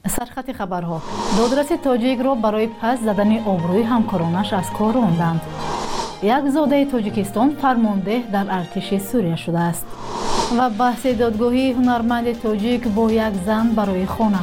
سرخط خبرها دادرس تاجیک را برای پس زدن آبروی همکارانش از کار راندند. یک زاده تاجیکستان فرمانده در ارتش سوریه شده است. و بحث دادگاهی هنرمند تاجیک با یک زن برای خانه.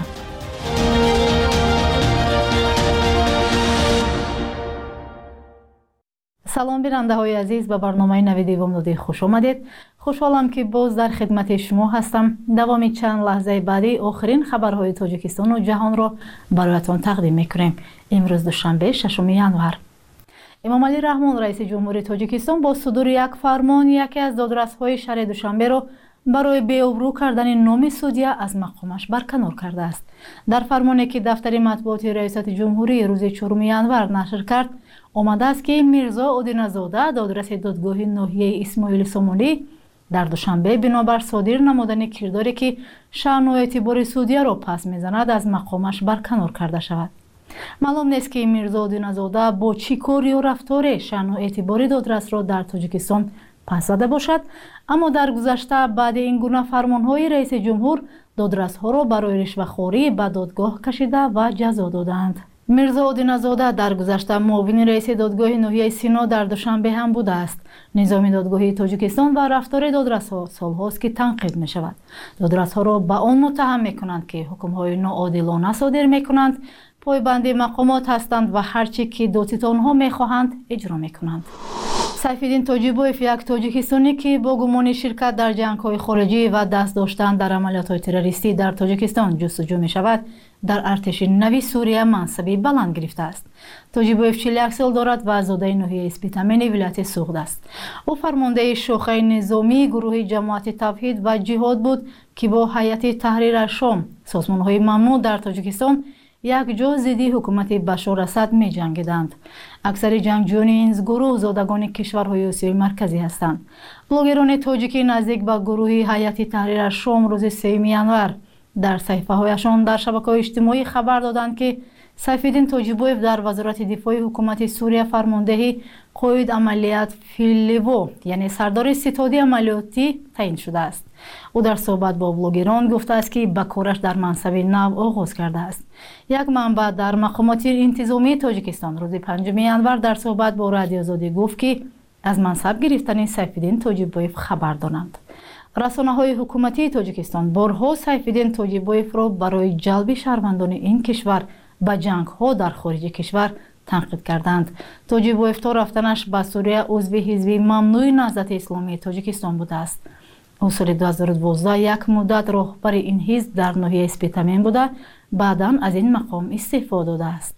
سلام بیننده های عزیز، به برنامه نویدی وامدادی خوش آمدید. خوشحالم که باز در خدمت شما هستم. دوامی چند لحظه بعدی آخرین خبرهای تاجیکستان و جهان را برایتان تقدیم میکنیم. امروز دوشنبه 6 ینور. امام علی رحمان رئیس جمهوری تاجیکستان با صدور یک فرمان یکی از دادرس‌های شهر دوشنبه را برای بی‌آبرو کردن نام سودیه از مقامش برکنار کرده است. در فرمانی که دفتر مطبوعات ریاست جمهوری روز 4 ینور نشر کرد، آمده است که میرزا آدینه‌زاده دادرس دادگاه ناحیه اسماعیل سامانی در دوشنبه بنابر صادر نمودن کرداری که شأن و اعتبار سودیه را پس میزند از مقامش برکنار کرده شود. معلوم نیست که میرزا آدینه‌زاده با چی کاری و رفتار شأن و اعتبار دادرس را در تاجیکستان پس زده باشد، اما در گذشته بعد این گونه فرمانهای رئیس جمهور دادرس‌ها را برای رشوه‌خوری به دادگاه کشیده و جزا دادند. میرزا آدینه‌زاده در گذشته معاون رئیس دادگاه ناحیه سینا در دوشنبه هم بوده است. نظام دادگاهی تاجیکستان و رفتار دادرس‌ها سال‌هاست که تنقید می‌شود. دادرس‌ها را به آن متهم می‌کنند که حکم‌های ناعادلانه صادر می‌کنند، پایبند مقامات هستند و هرچی که دادستان‌ها می‌خواهند اجرا می‌کنند. سیفالدین تاجیبوف، یک تاجیکستانی که با گمان شرکت در جنگ‌های خارجی و دست داشتن در عملیات‌های تروریستی در تاجیکستان جستجو می‌شود، در ارتش نوی سوریه منصبی بلند گرفته است. تاجیبوف 41 سال دارد و زاده ناحیه اسپیتامن ولایت سوغد است. او فرمانده شاخه نظامی گروه جماعت توحید و جهاد بود که با هیئت تحریر شام، سازمان‌های ممنوع در تاجیکستان، یک جا ضد حکومت بشار اسد می جنگیدند. اکثر جنگجویان این گروه زادگان کشورهای آسیای مرکزی هستند. بلاگران تاجیکی نزدیک به گروه هیئت تحریر شام روز 3 ینور در صفحه هایشان در شبکه‌های اجتماعی خبر دادند که سیفالدین تاجیبوف در وزارت دفاع حکومت سوریه فرماندهی قائد عملیات فیلیوو، یعنی سردار ستاد عملیاتی تعیین شده است. او در صحبت با بلاگران گفته است که به کارش در منصب نو آغاز کرده است. یک منبع در مقامات انتظامی تاجیکستان روز 5 ینور در صحبت با رادیو آزادی گفت که از منصب گرفتن سیفالدین تاجیبوف خبر دارند. رسانه‌های حکومتی تاجیکستان بارها سیفالدین تاجیبوف را برای جلب شهروندان این کشور به جنگ‌ها در خارج کشور تنقید کردند. تاجیبوف تا رفتنش به سوریه عضو حزب ممنوع نهضت اسلامی تاجیکستان بوده است. او سال 2012 یک مدت راهبر این حزب در ناحیه اسپیتامن بوده، بعداً از این مقام استعفا داده است.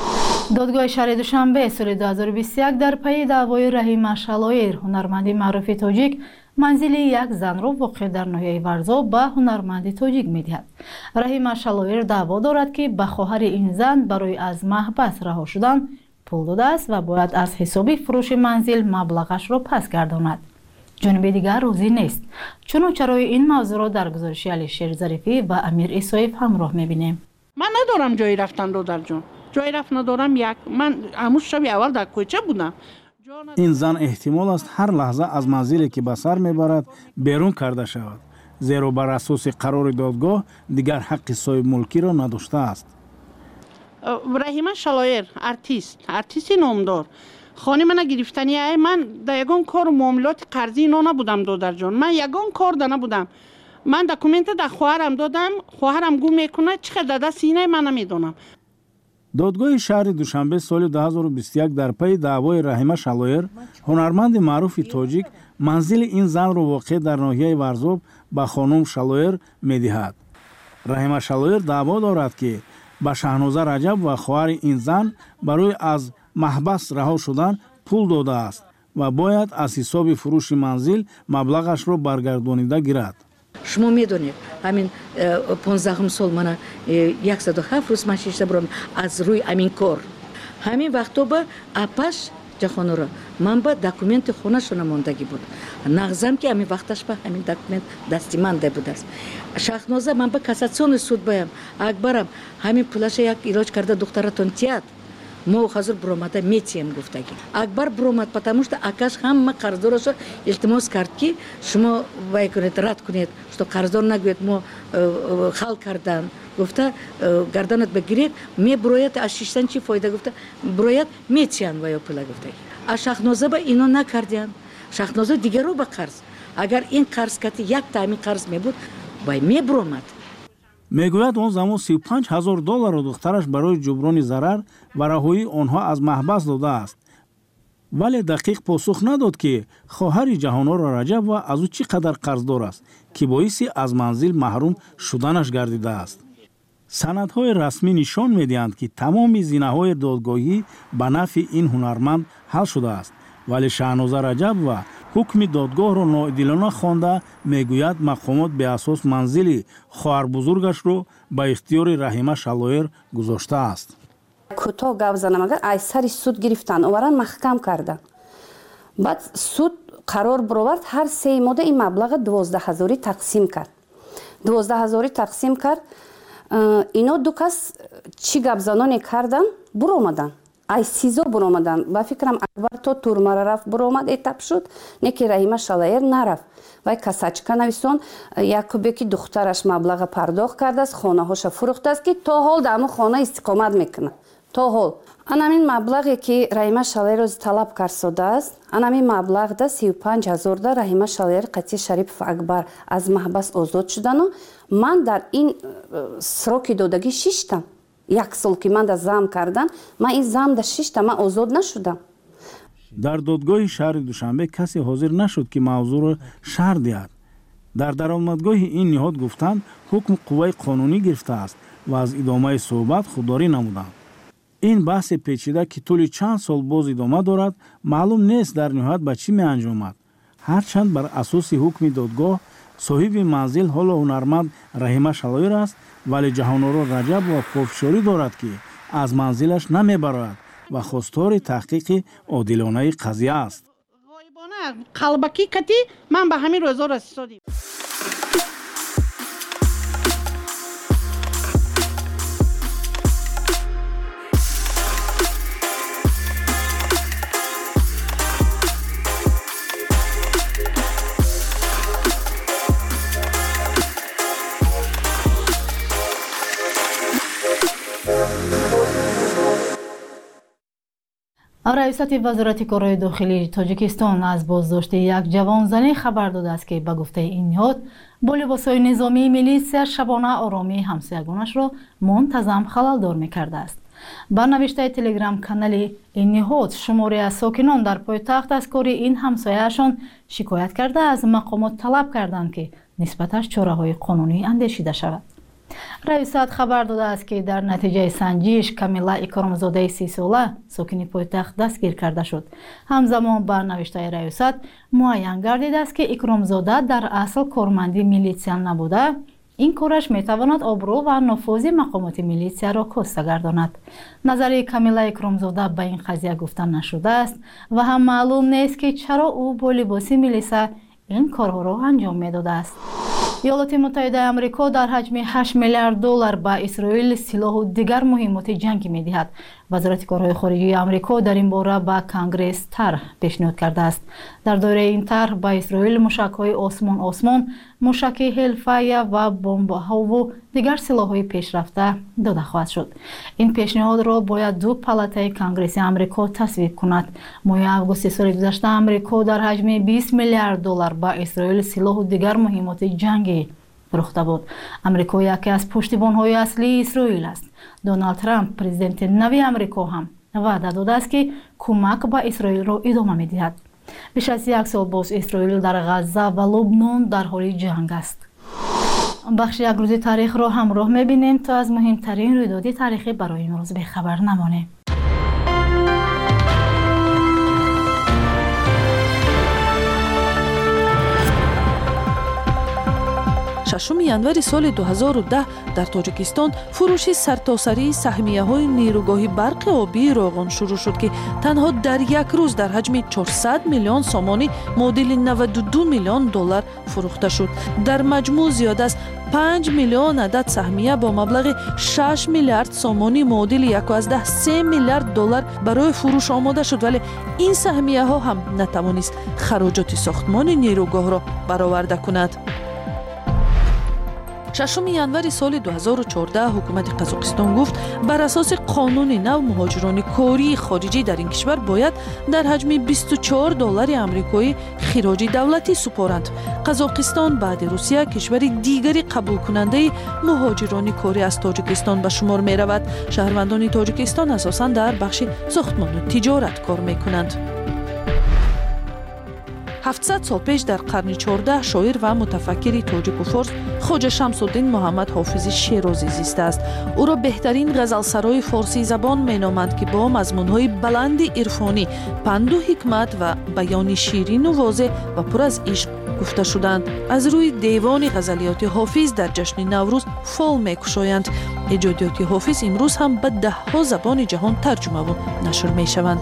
دادگاه شهر دوشنبه سال 2021 در پی دعوای رحیمه شلایر، هنرمند معروف تاجیک، منزل یک زن را واقع در ناحیه ورزا به هنرمند تاجیک می‌دهد. رحیمه شلایر دعوا دارد که به خواهر این زن برای از محبس رها شدن پول داده است و باید از حساب فروش منزل مبلغش را پس گرداند. جانب دیگر روزی نیست. چرا این موضوع را در گزارش علیشیر ظریفی و امیر اسایف همراه می‌بینیم. من ندارم جایی رفتن دادر جان. جایی رفت ندارم. من همون شب اول در کوچه بودم. این زن احتمال است هر لحظه از منزلی که به سر میبرد بیرون کرده شود، زیرا بر اساس قرار دادگاه دیگر حق صاحب ملکی را نداشته است. رحیمه شلایر ارتیست نامدار خانه من گرفتنی من در یگان کار معاملات قرضی اینا نبودم دادر جان. من یگان کار ده نبودم. من دکومنت در خواهرم دادم، خواهرم گم میکنه، چقدر دست اینه من نمیدونم. دادگاه شهر دوشنبه سال 2021 در پی دعوای رحیمه شلایر، هنرمند معروف تاجیک، منزل این زن را واقع در ناحیه ورزاب به خانم شلایر می‌دهد. رحیمه شلایر دعوا دارد که به شهنازه رجب و خواهر این زن برای از محبس رها شدن پول داده است و باید از حساب فروش منزل مبلغش را برگردانیده گیرد. شما میدونید همین 15 سال من 107 روز من شیشته برام از روی همین کار همین وقتا با اپاش جهان را من با دکومنت خونه شون ماندگی بود نغزم که همین وقتش با همین دکومنت دستی مانده بود است. شهنازه من با کاساسیون سود بایم اکبرم همین پولش یک علاج کرده دخترتون تیات мо ҳозир буромада метием гуфтагӣ акбар буромад потому что акаш ҳама қарздорашо илтимос кард ки шумо вай кунед рад кунед что қарздор нагӯед мо хал кардан гуфта гарданат бигиред мебурояд аз шиштан чӣ фоида гуфта бурояд метиян ваё пула гуфтагӣ а шахноза ба ино накардиян шахноза дигаро ба қарз агар ин қарз кати як таъмин қарз мебуд вай мебуромад мегӯяд он замон $35,000 духтараш барои ҷуброни зарар ва раҳоии онҳо аз маҳбас додааст. вале дақиқ посух надод ки хоҳари ҷаҳоноро раҷаб ва аз ӯ чӣ қадар қарздор аст ки боиси аз манзил маҳрум шуданаш гардидааст. санадҳои расмӣ нишон медиҳанд ки тамоми зинаҳои додгоҳӣ ба нафъи ин ҳунарманд ҳал шудааст, вале Шаҳноза Раҷаб ва ҳукми додгоҳро ноодилона хонда мегӯяд мақомот беасос манзили хоҳарбузургашро ба ихтиёри Раҳима Шалоер гузоштааст. кӯтоҳ гап занам агар аз сари суд гирифтан оваран маҳкам кардан баъд суд қарор бировард ҳар 3 мода ин маблаға 12,000 тақсим кард 12,000 тақсим кард ино ду кас чӣ гапзаноне кардан буромадан ай сизо буромадан ба фикрам акбар то турмара рафт буромад этап шуд не ки Раҳима Шалоер нарафт вай касачка нависон якубе ки духтараш маблаға пардохт кардааст хонаҳоша фурӯхтааст ки то ҳол дар ҳамон хона истиқомат мекунад то ҳол анамин маблағе ки Раҳима Шалоер рози талаб карсодааст анамин маблағда 35,000 да Раҳима Шалоер Қатӣ Шарипов Акбар аз маҳбас озод шудану ман дар ин сроки додагӣ 6 як сол ки ман да зам кардан ман ин зам да 6 ман озод нашудам. дар додгоҳи шаҳри Душанбе касе ҳозир нашуд ки мавзӯъро шарҳ диҳад. дар даромадгоҳи ин ниҳод гуфтанд ҳукм қувваи қонунӣ гирифтааст ва аз идомаи суҳбат худдорӣ намуданд. ин баҳси печида ки тӯли чанд сол боз идома дорад маълум нест дар ниҳоят ба чӣ меанҷомад. ҳарчанд бар асоси ҳукми додгоҳ соҳиби манзил ҳоло ҳунарманд Раҳима Шалоер аст, вале ҷаҳоноро раҷаб ва подшорӣ дорад ки аз манзилаш намебарояд ва хостори таҳқиқи одилонаи қазия аст. ғоибона қалбакӣ кати ман ба ҳамин рӯзо расодем. раисати вазорати корои дохилии Тоҷикистон аз боздошти як ҷавонзанӣ хабар додааст ки ба гуфтаи ин ниҳод бо либосҳои низомии милитсия шабона оромии ҳамсоягонашро мунтазам халалдор мекардааст. ба навиштаи телеграм-канали ин ниҳод шуморе аз сокинон дар пойтахт аз кори ин ҳамсояашон шикоят карда аз мақомот талаб карданд ки нисбаташ чораҳои қонунӣ андешида шавад. раисат хабар додааст ки дар натиҷаи санҷиш Камила Икромзодаи 30 сола сокини пойтахт дастгир карда шуд. ҳамзамон ба навиштаи раисат муайян гардидааст ки Икромзода дар асл корманди милитсия набуда ин кораш метавонад обрӯ ва нуфузи мақомоти милитсияро коста гардонад. назари Камила Икромзода ба ин қазия гуфта нашудааст ва ҳам маълум нест ки чаро ӯ бо либоси милиса ин корҳоро анҷом медодааст. иёлоти муттаҳидаи амрико дар ҳаҷми $8 миллиард ба Исроил силоҳу дигар муҳимоти ҷангӣ медиҳад. вазорати корҳои хориҷии амрико дар ин бора ба Конгресс тарҳ пешниҳод кардааст. дар доираи ин тарҳ ба Исроил мушакҳои осмон, мушаки ҳелфая ва бомбаҳову дигар силоҳҳои пешрафта дода хоҳад шуд. ин пешниҳодро бояд ду палатаи Конгресси амрико тасвиб кунад. моҳи августи соли гузашта амрико дар ҳаҷми $20 миллиард ба Исроил силоҳу дигар муҳимоти ҷангӣ фурӯхта буд. амрико яке аз пуштибонҳои аслии Исроил аст. Доналд Трамп, президенти нави амрико ҳам ваъда додааст ки кӯмак ба Исроилро идома медиҳад. بیش از یک سال باز اسرائیل در غزه و لبنان در حال جنگ است. بخش یک روزی تاریخ را همراه می‌بینیم تا از مهمترین رویدادهای تاریخی برای امروز بخبر نمانیم. 6 январи соли 2010 дар Тоҷикистон фурӯши сартосарии саҳмияҳои нейругоҳи барқи обии Роғон шурӯъ шуд ки танҳо дар як рӯз дар ҳаҷми 400 миллион сомони муодили $92 миллион фурӯхта шуд. дар маҷмӯъ зиёда аз 5 میلیون عدد سهمیه با مبلغ 6 میلیارد سومانی معادل 1.3 میلیارد دلار برای فروش آماده شد، ولی این سهمیه ها هم نتوانست خراجات ساختمان نیروگاه را برآورده کند. 6 ینوری سال 2014 حکومت قزاقستان گفت بر اساس قانون نو مهاجران کاری خارجی در این کشور باید در حجم 24 دلار آمریکایی خراج دولتی سپارند. قزاقستان بعد روسیه کشور دیگری قبول کننده مهاجران کاری از تاجیکستان به شمار می رود. شهروندان تاجیکستان اساساً در بخش ساختمان و تجارت کار می کنند. 700 سال پیش در قرن 14 شاعر و متفکر تاجیک و فارس خواجه شمس الدین محمد حافظ شیرازی زیسته است. او را بهترین غزلسرای فارسی زبان مینامند که با مضمون‌های بلند عرفانی، پند و حکمت و بیان شیرین و واضح و پر از عشق گفته شدند. از روی دیوان غزلیات حافظ در جشن نوروز فال می‌کشایند. ایجادیات حافظ امروز هم به ده‌ها زبان جهان ترجمه و نشر می‌شوند.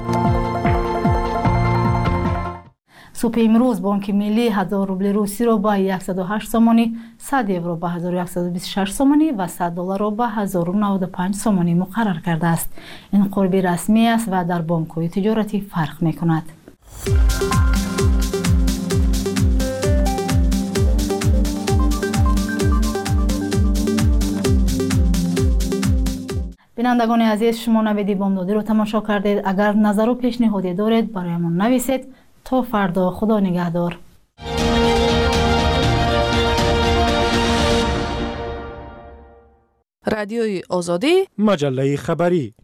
صبح امروز بانک ملی 1000 روبل روسی را با 108 سومانی، 100 یورو با 1126 سومانی و 100 دلار را با 1095 سومانی مقرر کرده است. این قربی رسمی است و در بانک‌های تجارتی فرق می‌کند. بینندگان عزیز، شما نوید بامدادی را تماشا کردید. اگر نظر و پیشنهادی دارید برایمان نویسید. تا فردا، خدا نگهدار. رادیوی آزادی، مجله خبری.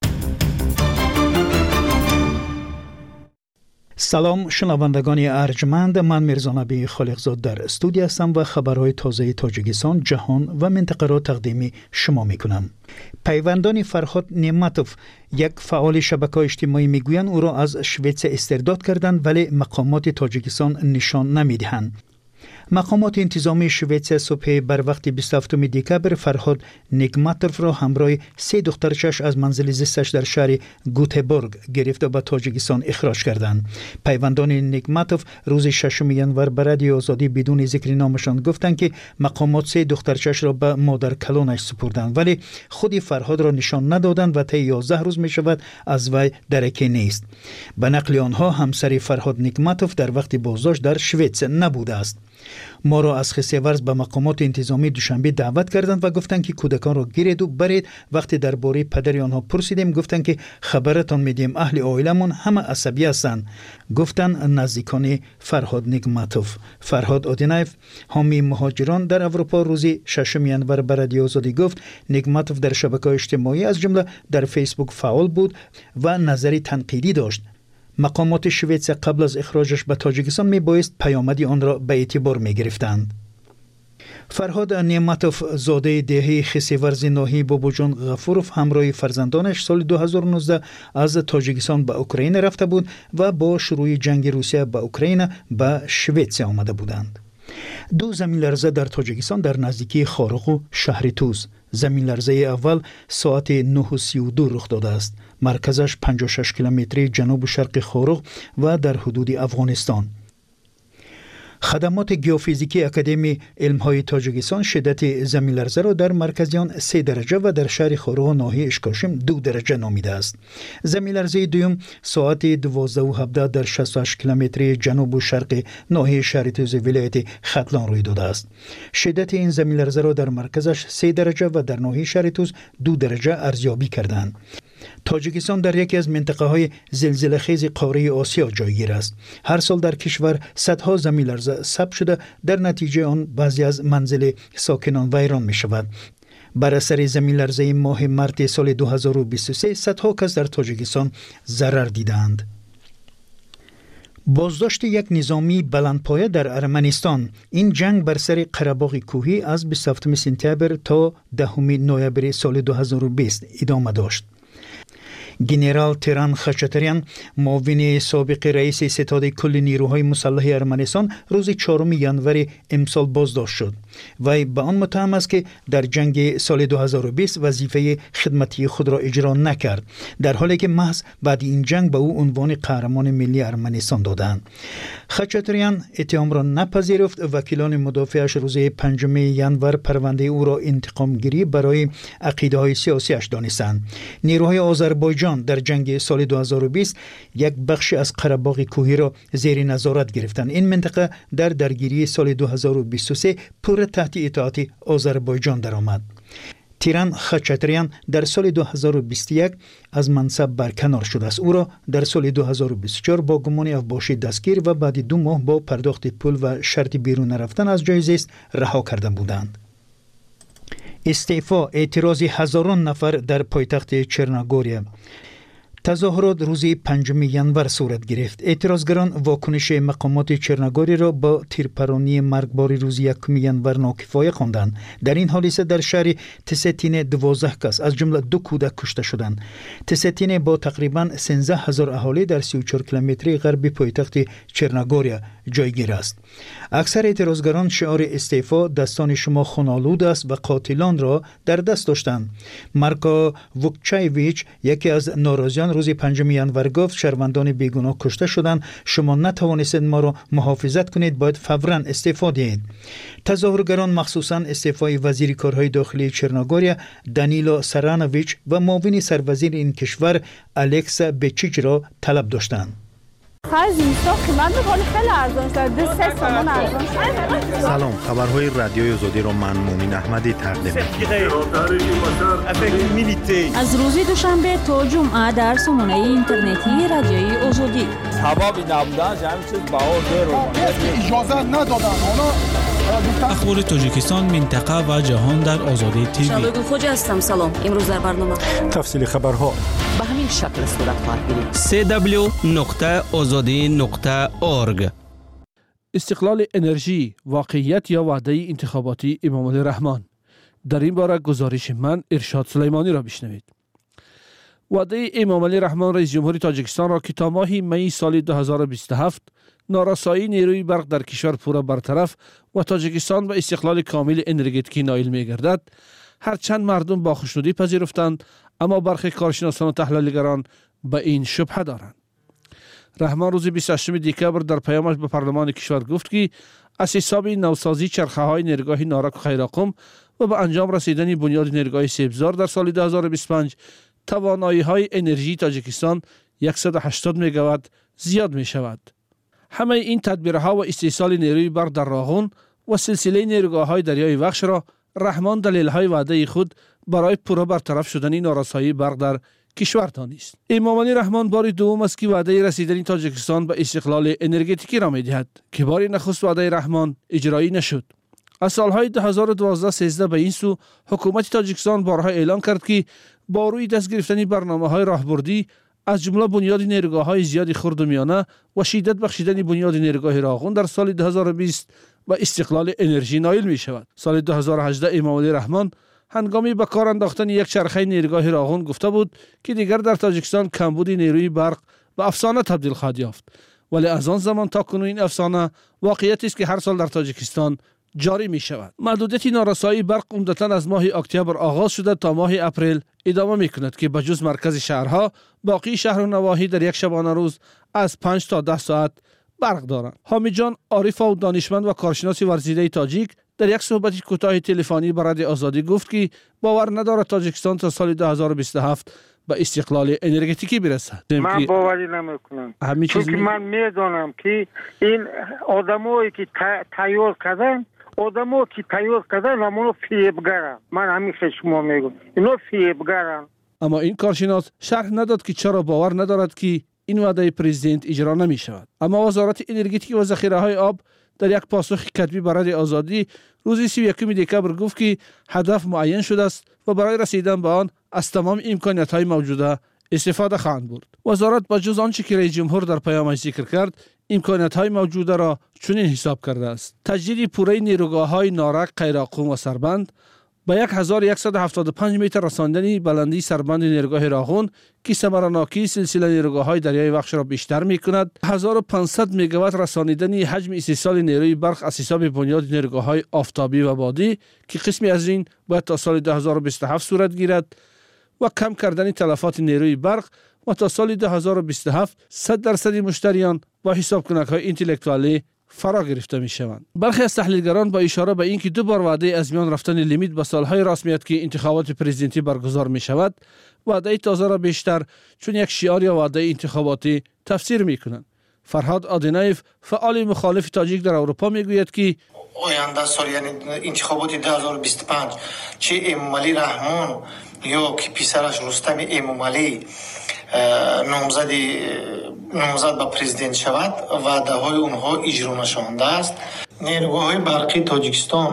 سلام شنوندگان ارجمند، من میرزا نبی خالقزاد در استودیو هستم و خبرهای تازه تاجیکستان، جهان و منطقه را تقدیم شما میکنم. پیوندان فرهاد نعمتوف، یک فعال شبکه اجتماعی، میگویند او را از شویتس استرداد کردند ولی مقامات تاجیکستان نشان نمیدهند. مقامات انتظامی شویتس صبح بر وقت 27 دکبر فرهاد نگماتوف را همراه 3 دخترچش از منزل زیستش در شهر گوتهبورگ گرفته به تاجیکستان اخراج کردند. پیوندان نگماتوف روز 6 ینور به رادیو آزادی بدون ذکر نامشان گفتند که مقامات 3 دخترچش را به مادر کلانش سپردند ولی خود فرهاد را نشان ندادند و تا 11 روز می شود از وی درکی نیست. به نقل آنها همسر فرهاد نگماتوف در وقت بازداشت در شویتس نبوده است. ما را از خسیورز به مقامات انتظامی دوشنبه دعوت کردند و گفتند که کودکان را گیرید و برید. وقتی درباره پدر آنها پرسیدیم گفتند که خبرتان میدیم اهل عائلمون همه عصبی هستند. گفتند نزدیکان فرهاد نگماتوف. فرهاد آدینایف، حامی مهاجران در اروپا، روز 6 ینور به رادیو آزادی گفت نگماتوف در شبکه‌های اجتماعی از جمله در فیسبوک فعال بود و نظری تنقیدی داشت. مقامات شویتس قبل از اخراجش به تاجیکستان میبایست پیامدی آن را به اعتبار میگرفتند. فرهاد نعمتوف زاده دهه خسیورز ناحیه بابوجان غفوروف همراه فرزندانش سال 2019 از تاجیکستان به اوکراین رفته بود و با شروع جنگ روسیه به اوکراین به شویتس آمده بودند. 2 زمین لرزه در تاجیکستان در نزدیکی خارق و شهر توز. زمین لرزه اول ساعت 9:32 رخ داده است. مرکزش 56 کیلومتری جنوب شرق خارق و در حدود افغانستان. خدمات گیوفیزیکی اکادمی علم‌های تاجیکستان شدت زمین لرزه را در مرکزیان 3 درجه و در شهر خارق و ناحیه اشکاشم 2 درجه نامیده است. زمین لرزه دوم ساعت 12:17 در 68 کیلومتری جنوب و شرق ناحیه شهر توز ولایت ختلان روی داده است. شدت این زمین لرزه را در مرکزش 3 درجه و در ناحیه شهر توز 2 درجه ارزیابی کردند. تاجیکستان در یکی از منطقه‌های زلزله‌خیز قاره آسیا جایگیر است. هر سال در کشور صدها زمین لرزه ثبت شده، در نتیجه آن بعضی از منزل ساکنان ویران می‌شود. بر اثر زمین لرزه ماه مارس سال 2023 صدها کس در تاجیکستان ضرر دیدند. بازداشت یک نظامی بلندپایه در ارمنستان. این جنگ بر سر قره‌باغ کوهی از 27 سپتامبر تا 10 نوامبر سال 2020 ادامه داشت. گنرال تیران خچاتریان معاون سابق رئیس ستاد کل نیروهای مسلح ارمنستان روز 4 ژانویه امسال بازداشت شد. وی به آن متهم است که در جنگ سال 2020 وظیفه خدمتی خود را اجرا نکرد، در حالی که محض بعد این جنگ به او عنوان قهرمان ملی ارمنستان دادند. خچاتریان اتهام را نپذیرفت. وکیلان مدافعش روز 5 ژانویه پرونده او را انتقام گیری برای عقیده های سیاسی اش دانستند. نیروهای آذربایجان در جنگ سال 2020 یک بخش از قره‌باغ کوهی را زیر نظارت گرفتند. این منطقه در درگیری سال 2023 پور تحت اطاعت آذربایجان درآمد. تیران خچاتریان در سال 2021 از منصب برکنار شده است. او را در سال 2024 با گمان افباشی دستگیر و بعد 2 ماه با پرداخت پول و شرط بیرون رفتن از جای زیست رها کرده بودند. استعفا اعتراضی هزاران نفر در پایتخت چرنوگوریا. تظاهرات روز 5 ژانویه صورت گرفت. اعتراضگران واکنش مقامات چرنوگوری را با تیرپرانی مرگبار روز 1 ژانویه ناکفایه خواندند. در این حادثه در شهر تستین 12 کس از جمله 2 کودک کشته شدند. تستین با تقریبا 13000 اهالی در 34 کیلومتری غربی پایتخت چرنوگوریا جایگیر است. اکثر اعتراضگران شعار استعفا دستان شما خونالود است و قاتلان را در دست داشتند. مارکو ووکچایویچ یکی از ناراضیان روز 5 ژانویه گفت شهروندان بیگناه کشته شدند، شما نتوانستید ما را محافظت کنید، باید فوراً استعفا دهید. تظاهرگران مخصوصاً استعفای وزیر کارهای داخلی چرنوگوریا دانیلو سرانویچ و معاون سروزیر این کشور الکس بچیچ را طلب داشتند. سلام، خبرهای رادیوی آزادی را من مومن احمدی تقدیم می‌کنم. از روز دوشنبه تا جمعه در سامانه اینترنتی رادیوی آزادی. حبابی نبودن همین چیز اجازه ندادن. اخبار تاجیکستان، منطقه و جهان در آزادی تیوی. شالوگو خوجا هستم. سلام. امروز در برنامه تفصیل خبرها به همین شکل صورت خواهد گرفت. www.azadi.org. استقلال انرژی، واقعیت یا وعده انتخاباتی امامعلی رحمان. در این باره گزارش من ارشاد سلیمانی را بشنوید. وعده امامعلی رحمان رئیس جمهوری تاجیکستان را که تا ماه می سال 2027 نارسایی نیروی برق در کشور پورا برطرف و تاجیکستان به استقلال کامل انرژتیکی نائل می گردد، هرچند مردم با خوشنودی پذیرفتند، اما برخی کارشناسان و تحلیلگران به این شبهه دارند. رحمان روز 28 دکبر در پیامش به پارلمان کشور گفت که از حساب نوسازی چرخه های نیروگاه نارک و خیراقم و به انجام رسیدن بنیاد نیروگاه سیبزار در سال 2025 توانایی های انرژی تاجیکستان 180 مگاوات زیاد می شود. همه این تدبیرها و استیصال نیروی برق در راغون و سلسله نیروگاه های دریای وخش را رحمان دلیل های وعده خود برای پورا برطرف شدن نارسایی برق در کشور دانست. امامعلی رحمان بار دوم است که وعده رسیدن تاجیکستان به استقلال انرژتیکی را می‌دهد که بار نخست وعده رحمان اجرایی نشد. از سالهای 2012-13 به این سو حکومت تاجیکستان بارها اعلان کرد که با روی دست گرفتن برنامه‌های راهبردی از جمله بنیاد نیروگاه‌های زیاد خرد و میانه و شدت بخشیدن بنیاد نیروگاه راغون در سال 2020 و استقلال انرژی نائل می شود. سال 2018 امامعلی رحمان هنگامی به کار انداختن یک چرخه نیروگاه راغون گفته بود که دیگر در تاجیکستان کمبود نیروی برق به افسانه تبدیل خواهد یافت، ولی از آن زمان تا کنون این افسانه واقعیتی است که هر سال در تاجیکستان جاری می شود. محدودیت نارسایی برق عمدتاً از ماه اکتبر آغاز شده تا ماه اپریل ادامه می کند که بجز مرکز شهرها باقی شهر و نواحی در یک شبانه روز از 5 تا 10 ساعت برق دارند. حامد جان عارف و دانشمند و کارشناس ورزیده تاجیک در یک صحبت کوتاه تلفنی با رادیو آزادی گفت که باور ندارد تاجیکستان تا سال 2027 به استقلال انرژتیکی برسد. من باوری نمیکنم، چون که من میدونم که این آدمایی که تیار کردن همونو فیبگرن. من همیشه شما میگم اینو فیبگرن. اما این کارشناس شرح نداد که چرا باور ندارد که این وعده پرزیدنت اجرا نمی شود. اما وزارت انرژتیک و ذخیره های آب در یک پاسخ کتبی برای آزادی روز 31 دکبر گفت که هدف معین شده است و برای رسیدن به آن از تمام امکانات های موجوده استفاده خواهند برد. وزارت با جز آنچه که رئیس جمهور در پیامش ذکر کرد، امکانات های موجوده را چنین حساب کرده است: تجدید پوره نیروگاه های نارک، قیراقوم و سربند، به 1175 متر رساندن بلندی سربند نیروگاه راغون که ثمرناکی سلسله نیروگاه‌های دریای وخش را بیشتر می‌کند. 1500 مگاوات رسانیدن حجم استحصال نیروی برق از حساب بنیاد نیروگاه‌های آفتابی و بادی که قسمی از این باید تا سال 2027 صورت گیرد و کم کردن تلفات نیروی برق و تا سال 2027 100% مشتریان با حساب کنک‌های اینتלקتوالی فرا گرفته می شوند. برخی از تحلیلگران با اشاره به اینکه دو بار وعده از میان رفتن لیمیت به سالهای رسمیت که انتخابات پرزیدنتی برگزار می شود وعده تازه را بیشتر چون یک شعار یا وعده انتخاباتی تفسیر می کنند. فرهاد آدینایف فعال مخالف تاجیک در اروپا می گوید که آینده سال یعنی انتخابات 2025 چه امامعلی رحمان یا که پسرش رستم امامعلی نامزد به پرزیدنت شود وعده های اونها اجرا نشونده است. نیروگاه های برقی تاجیکستان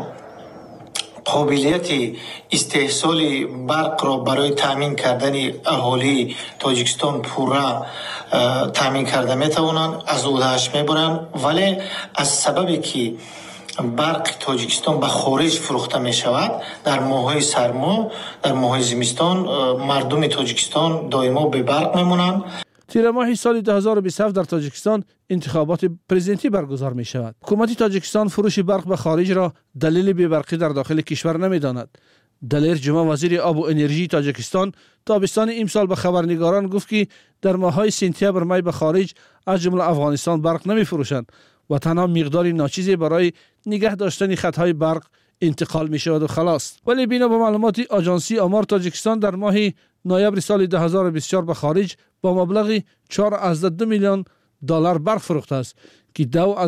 قابلیت استحصال برق را برای تامین کردن اهالی تاجیکستان پورا تامین کرده میتوانند از عهده‌اش میبرند، ولی از سببی که برق تاجیکستان به خارج فروخته می شود در ماه‌های سرما در ماه‌های زمستان مردم تاجیکستان دائما به برق میمونند. تیر ماه سال 2027 در تاجیکستان انتخابات پرزیدنتی برگزار می شود. حکومت تاجیکستان فروش برق به خارج را دلیل بی‌برقی در داخل کشور نمی داند. دلیر جمعه وزیر آب و انرژی تاجیکستان تابستان امسال به خبرنگاران گفت که در ماه‌های سپتامبر می به خارج از جمله افغانستان برق نمی فروشند و تنها مقداری ناچیزی برای نگه داشتن خطهای برق انتقال می شود و خلاص. ولی بنا به معلومات آژانسی آمار تاجیکستان در ماه نوامبر سال 2024 به خارج با مبلغ 4.2 میلیون دلار برق فروخته است که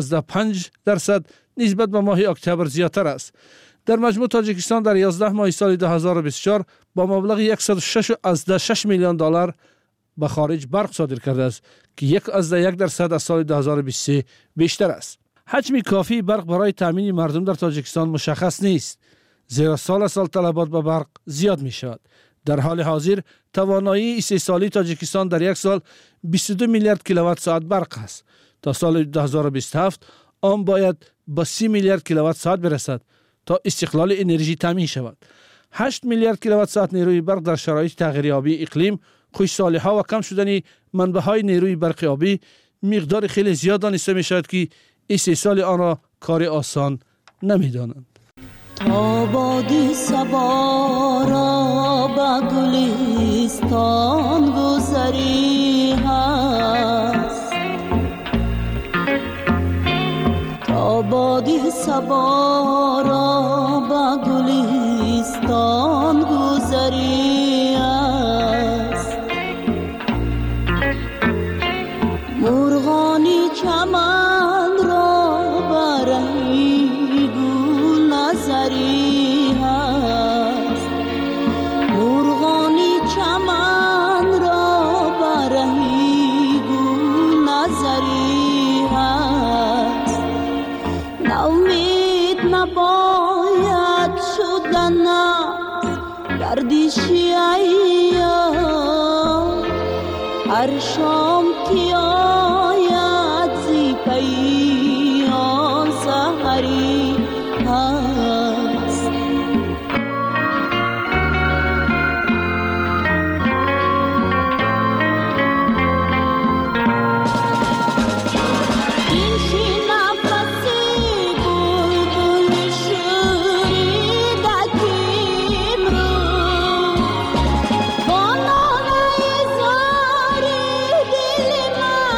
2.5% نسبت به ماه اکتبر زیادتر است. در مجموع تاجیکستان در 11 ماه سال 2024 با مبلغ 106.6 میلیون دلار به خارج برق صادر کرده است که 1.1% از سال 2023 بیشتر است. حجم کافی برق برای تامین مردم در تاجیکستان مشخص نیست، زیرا سال طلبات به برق زیاد می شود. در حال حاضر توانایی استحصالی تاجیکستان در یک سال 22 میلیارد کیلووات ساعت برق است. تا سال 2027 آن باید به 30 میلیارد کیلووات ساعت برسد تا استقلال انرژی تامین شود. 8 میلیارد کیلووات ساعت نیروی برق در شرایط تغییریابی اقلیم، خشکسالی‌ها و کم شدن منبع‌های نیروی برق آبی مقدار خیلی زیاد دانسته می شود که استحصال آن را کار آسان نمی دانند. تا بادی صبا را به گلستان گذری هست، تا بادی صبا را به گلستان گذری هست، مرغانی چمن را برهی گل نظری هست، مرغانی چمن را برهی گل نظری هست، نومید نباید شدن گردشی ایام، هر شام که آید زی پیان سحری هست. این شی نفسی بلبل شوریده کیم رو با نامه زاری دل من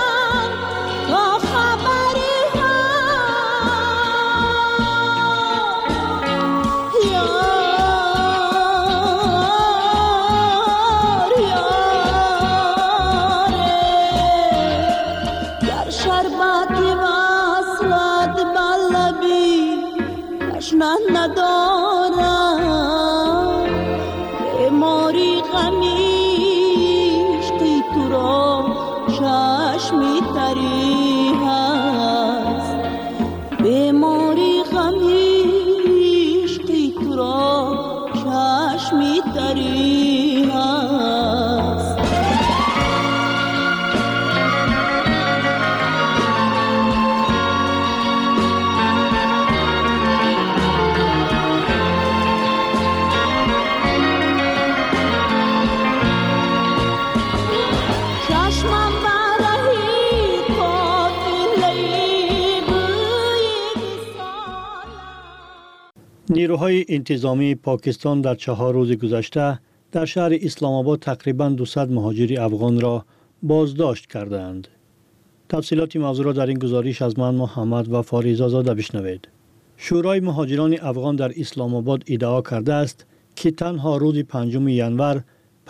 نیروهای انتظامی پاکستان در 4 روز گذشته در شهر اسلام آباد تقریباً 200 مهاجر افغان را بازداشت کردند. تفصیلات موضوع را در این گزارش از من محمد و فاریزا زاده بشنوید. شورای مهاجران افغان در اسلام آباد ادعا کرده است که تنها روز 5 ژانویه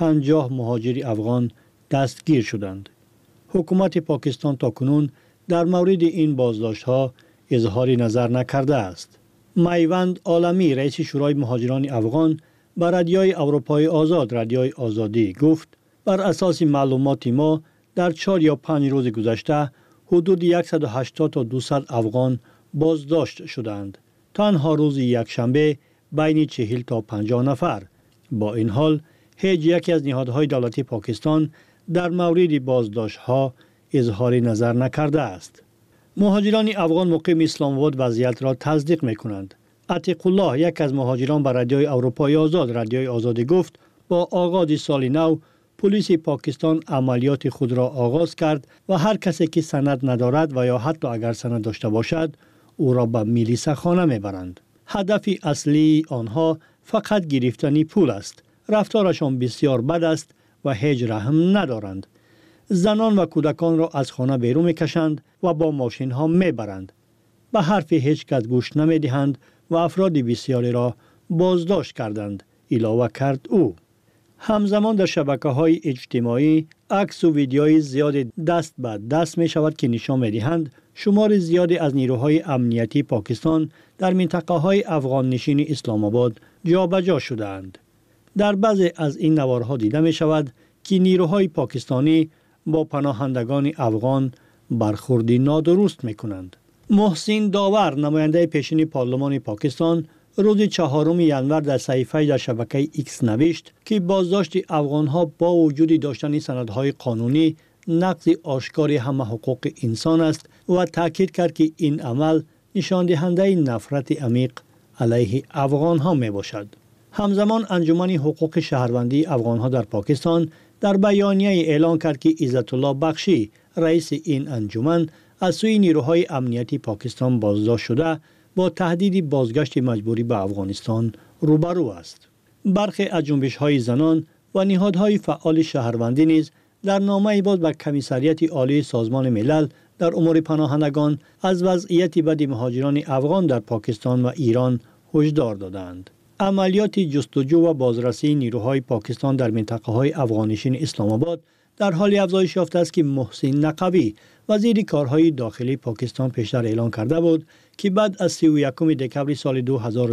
50 مهاجر افغان دستگیر شدند. حکومت پاکستان تاکنون در مورد این بازداشت‌ها اظهار نظر نکرده است. میوند عالمی رئیس شورای مهاجران افغان به رادیوی اروپای آزاد رادیوی آزادی گفت بر اساس معلومات ما در 4 یا 5 روز گذشته حدود 180 تا 200 افغان بازداشت شدند. تنها روز یکشنبه بین 40 تا 50 نفر. با این حال هیچ یکی از نهادهای دولتی پاکستان در مورد بازداشت‌ها اظهار نظر نکرده است. مهاجران افغان مقیم اسلام آباد وضعیت را تصدیق می‌کنند. عتیق الله یک از مهاجران به رادیوی اروپای آزاد رادیوی آزادی گفت با آغاز سال نو پلیس پاکستان عملیات خود را آغاز کرد و هر کسی که سند ندارد و یا حتی اگر سند داشته باشد او را به میلیسه خانه میبرند. هدف اصلی آنها فقط گرفتن پول است. رفتارشان بسیار بد است و هیچ رحم ندارند. زنان و کودکان را از خانه بیرون میکشند و با ماشین ها میبرند. به حرف هیچ کس گوش نمیدهند و افراد بسیاری را بازداشت کردند. علاوه کرد او. همزمان در شبکه‌های اجتماعی عکس و ویدیوهای زیاد دست به دست می شود که نشان می دهند شمار زیادی از نیروهای امنیتی پاکستان در منطقه‌های افغان نشین اسلام آباد جابجا شدند. در بعضی از این نوارها دیده می شود که نیروهای پاکستانی با پناهندگان افغان برخوردی نادرست می کنند. محسن داور نماینده پیشین پارلمان پاکستان روز 4 ژانویه در صحیفه در شبکه ایکس نوشت که بازداشت افغانها با وجود داشتن سندهای قانونی نقض آشکار همه حقوق انسان است و تاکید کرد که این عمل نشان دهنده نفرت عمیق علیه افغانها می باشد. همزمان انجمن حقوق شهروندی افغانها در پاکستان در بیانیه اعلام کرد که عزت الله بخشی رئیس این انجمن از سوی نیروهای امنیتی پاکستان بازداشت شده با تهدید بازگشت مجبوری به افغانستان روبرو است. برخی از جنبش‌های زنان و نهادهای فعال شهروندی نیز در نامه باز به کمیسریت عالی سازمان ملل در امور پناهندگان از وضعیت بد مهاجران افغان در پاکستان و ایران هشدار دادند. عملیات جستجو و بازرسی نیروهای پاکستان در منطقه‌های افغاننشین اسلام آباد در حال افزایش یافته است که محسن نقوی وزیر کارهای داخلی پاکستان پیشتر اعلام کرده بود که بعد از 31 دکمبر سال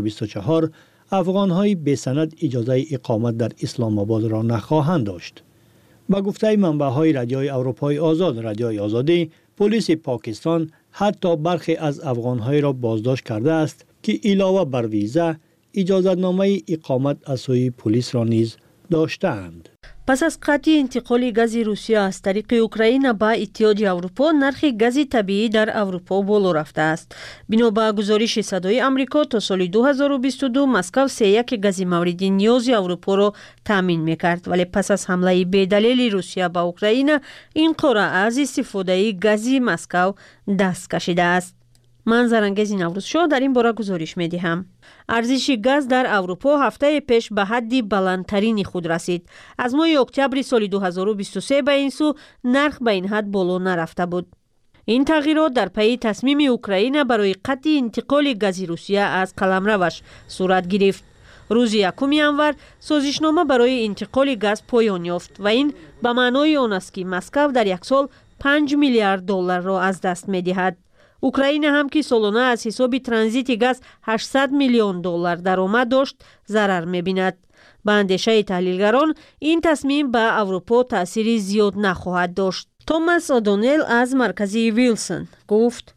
2024 افغان‌های بی سند اجازه اقامت در اسلام آباد را نخواهند داشت. با گفته منبع‌های رادیوی اروپای آزاد رادیوی آزادی، پلیس پاکستان حتی برخی از افغان‌های را بازداشت کرده است که علاوه بر ویزا اجازه‌نامه اقامت از سوی پلیس را نیز داشتند. پس از قطع انتقال گاز روسیه از طریق اوکراین به اتحادیه اروپا، نرخ گاز طبیعی در اروپا بالا رفته است. بنا به گزارش صدای آمریکا تا سال 2022 مسکو 3.1 گاز مورد نیاز اروپا را تامین می‌کرد، ولی پس از حمله بی‌دلیل روسیه به اوکراین این قاره از استفاده گاز مسکو دست کشیده است. من زرنگیز نوروز شو در این باره گزارش می دهم. ارزش گاز در اروپا هفته پیش به حد بلندترین خود رسید. از ماه اکتبر سال 2023 به این سو نرخ به این حد بالا نرفته بود. این تغییرات در پی تصمیم اوکراین برای قطع انتقال گاز روسیه از قلمروش صورت گرفت. روز 1 ژانویه سازشنامه برای انتقال گاز پایان یافت و این به معنای آن است که مسکو در یک سال 5 میلیارد دلار را از دست می دهد. اوکراین هم که سالانه از حساب ترانزیت گاز 800 میلیون دلار درآمد داشت ضرر می‌بیند. به اندیشه تحلیلگران این تصمیم به اروپا تأثیری زیاد نخواهد داشت. توماس اودونل از مرکز ویلسون گفت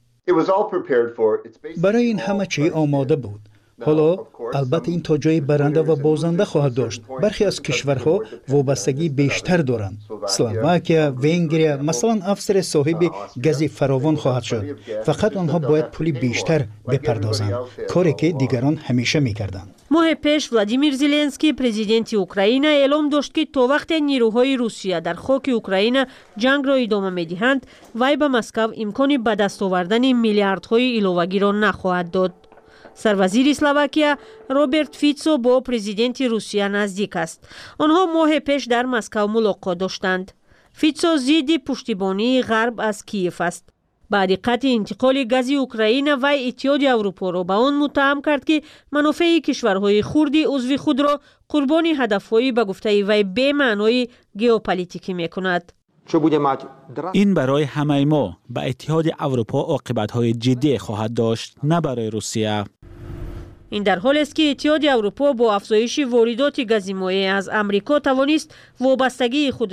برای این همه چی آماده بود. حالا البته این تا جای برنده و بازنده خواهد داشت. برخی از کشورها وابستگی بیشتر دارند. اسلواکیا، ونگریا مثلا افسر صاحب گاز فراوان خواهد شد. فقط آنها باید پول بیشتر بپردازند، کاری که دیگران همیشه می‌کردند. ماه پیش ولادیمیر زلنسکی پرزیدنت اوکراین اعلام داشت که تا وقت نیروهای روسیه در خاک اوکراین جنگ را ادامه می‌دهند، وی به مسکو امکان به دست آوردن میلیاردهای ایلاوگی را نخواهد داد. سروازیر اسلواکیا روبرت فیتسو با پرزیدنت روسیه نزدیک است. آنها ماه پیش در مسکو ملاقات داشتند. فیتسو ضد پشتیبانی غرب از کیف است. بعد قطع انتقال گاز اوکراین و اتحاد اروپا را به آن متهم کرد که منافع کشورهای خرد عضو خود را قربان هدف‌های به گفته وی به معنای ژئوپلیتیکی می‌کند. این برای همه ما به اتحاد اروپا عاقبت‌های جدی خواهد داشت، نه برای روسیه. این در حالی است که اتحاد اروپا با افزایش واردات گاز مایع از آمریکا توانست وابستگی خود